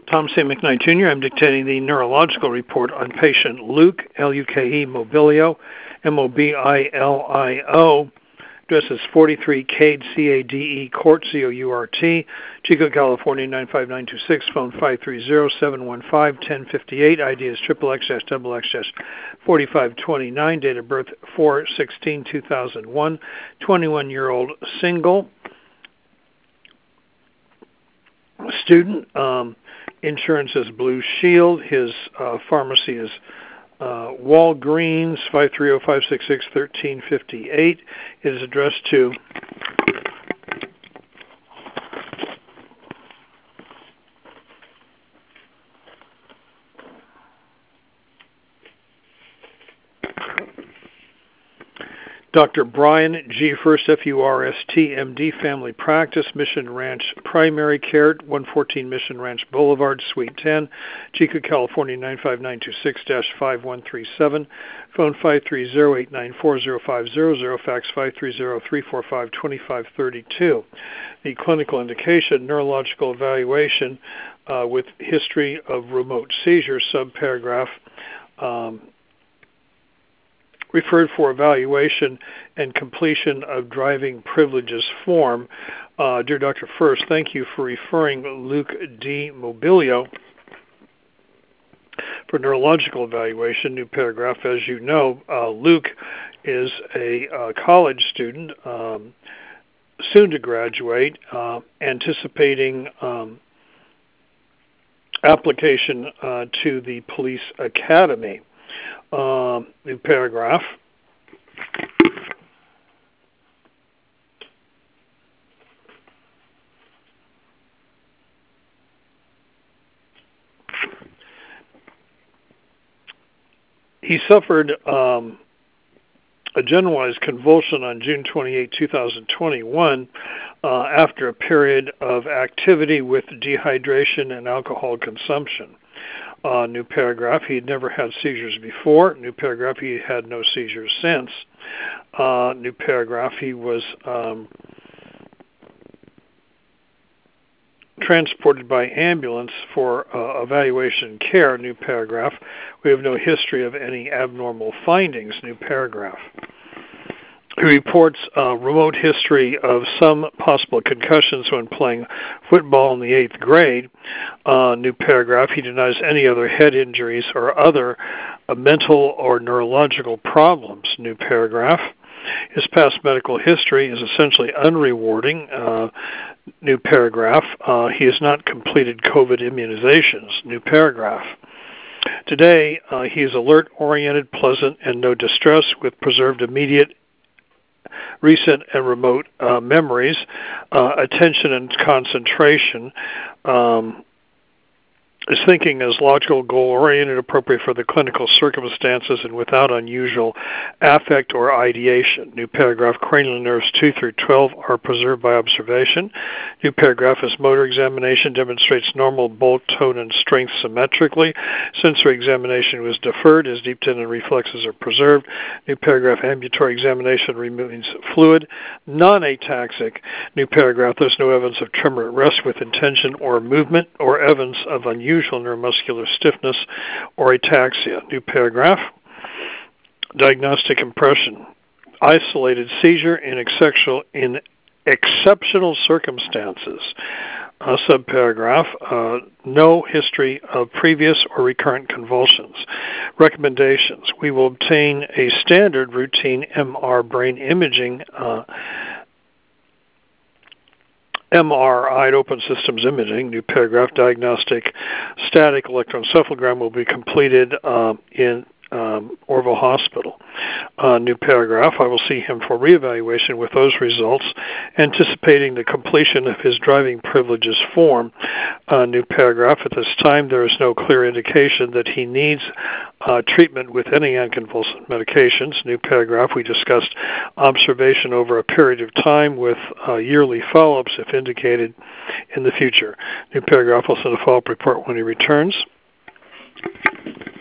Tom C. McKnight, Jr. I'm dictating the neurological report on patient Luke, L-U-K-E, Mobilio, M-O-B-I-L-I-O. Address is 43 Cade, C-A-D-E, Court, C-O-U-R-T, Chico, California, 95926, phone 530-715-1058. ID is XXX-XX-4529, date of birth 4/16/2001, 21-year-old single, student. Insurance is Blue Shield. His pharmacy is Walgreens, 530-566-1358. It is addressed to Dr. Brian G. Furst, F-U-R-S-T, M.D., Family Practice, Mission Ranch Primary Care, 114 Mission Ranch Boulevard, Suite 10, Chico, California, 95926-5137, phone 530-894-0500, fax 530-345-2532. The clinical indication, neurological evaluation with history of remote seizure, subparagraph, referred for evaluation and completion of driving privileges form. Dear Dr. Furst, thank you for referring Luke D. Mobilio for neurological evaluation. New paragraph. As you know, Luke is a college student, soon to graduate, anticipating application to the police academy. New paragraph. He suffered a generalized convulsion on June 28, 2021, after a period of activity with dehydration and alcohol consumption. New paragraph, he had never had seizures before. New paragraph, he had no seizures since. New paragraph, he was transported by ambulance for evaluation care. New paragraph, we have no history of any abnormal findings. New paragraph. He reports remote history of some possible concussions when playing football in the 8th grade. New paragraph, he denies any other head injuries or other mental or neurological problems. New paragraph. His past medical history is essentially unrewarding. New paragraph. He has not completed COVID immunizations. New paragraph. Today, he is alert, oriented, pleasant, and no distress with preserved immediate, recent, and remote memories, attention and concentration. His thinking is logical, goal-oriented, appropriate for the clinical circumstances, and without unusual affect or ideation. New paragraph, cranial nerves 2 through 12 are preserved by observation. New paragraph, his motor examination demonstrates normal bulk, tone, and strength symmetrically. Sensory examination was deferred. His deep tendon reflexes are preserved. New paragraph, ambulatory examination removes fluid. Non-ataxic. New paragraph, there's no evidence of tremor at rest with intention or movement or evidence of unusual neuromuscular stiffness or ataxia. New paragraph. Diagnostic impression. Isolated seizure in exceptional circumstances. Subparagraph. No history of previous or recurrent convulsions. Recommendations. We will obtain a standard routine MR brain imaging MRI, open systems imaging. New paragraph, diagnostic static electroencephalogram will be completed in Orville Hospital. New paragraph, I will see him for reevaluation with those results, anticipating the completion of his driving privileges form. New paragraph, at this time there is no clear indication that he needs treatment with any anticonvulsant medications. New paragraph, we discussed observation over a period of time with yearly follow-ups if indicated in the future. New paragraph, I'll send a follow-up report when he returns.